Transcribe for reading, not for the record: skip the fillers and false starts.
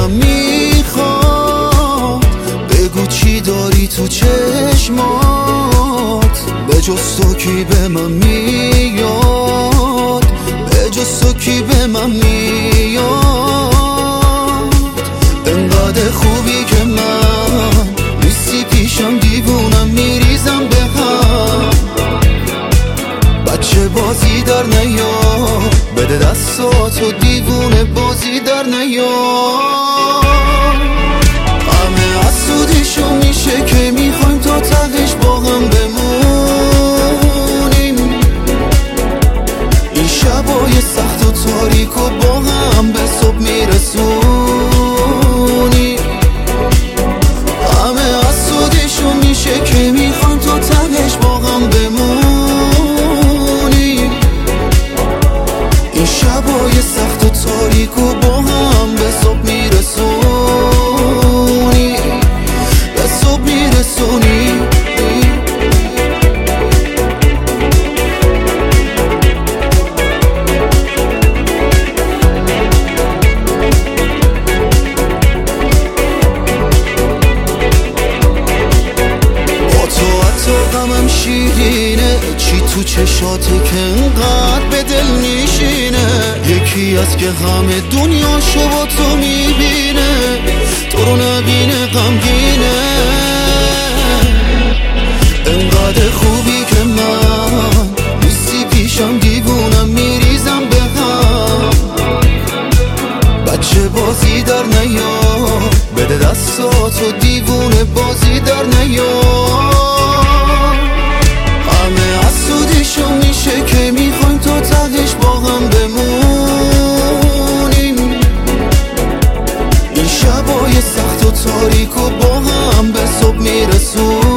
دلم میخواد بگو چی داری تو چشمات، به جز تو کی به من میاد، به جز تو کی به من میاد. انقدر خوبی که من نیستی پیشم، دیوونم میریزم به هم. بچه بازی در نیار، بده دستاتو دیوونه بازی در نیار. همه حسودیشو میشه که میخوایم تا تهش با هم بمونیم. این شبای سخت و تاریک و با هم به صبح میرسونیم. همه حسودیشو میشه که میخوایم تا تهش با هم بمونیم. این شبای سخت و تاریک و با هم به صبح میرسونی، به صبح میرسونی. با تو حتی غمم شیرینه، چی تو چشاته که انقدر به دل میشینه. یکی از که همه دنیاشو با تو میبینه، تو رو نبینه غمگینه. انقدر خوبی که من نیستی پیشم، دیوونم میریزم به هم. بچه بازی در نیار، بده دستاتو دیوونه بازی در نیار. همه حسودیشو میشه که میخوایم تا تهش با هم بمونیم. این شبای سخت و تاریک و با هم به صبح میرسون.